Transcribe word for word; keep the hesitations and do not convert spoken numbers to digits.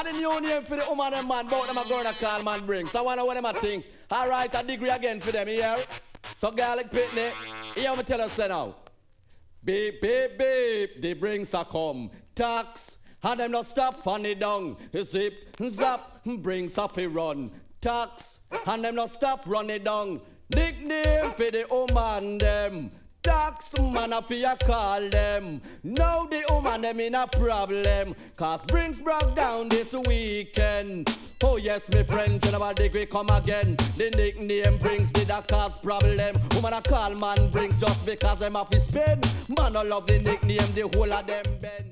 the new name for the woman and man, both them a girl that call man bring. So I wanna what them a think. Alright, a degree again for them, here. So garlic pitney, here me tell us say now. Beep, beep, beep, the brings a come. Tax, and them not stop funny down. Zip, zap, brings a fi run. Tax, and them not stop run it down. Nickname for the woman them. Tax man a fi a call them. Now the woman them in a problem. Cause brings broke down this weekend. Oh yes, me friend, General Degree come again. The nickname brings did a cause problem. Woman a call man brings just because them have to spend. Man a love the nickname, the whole of them bend.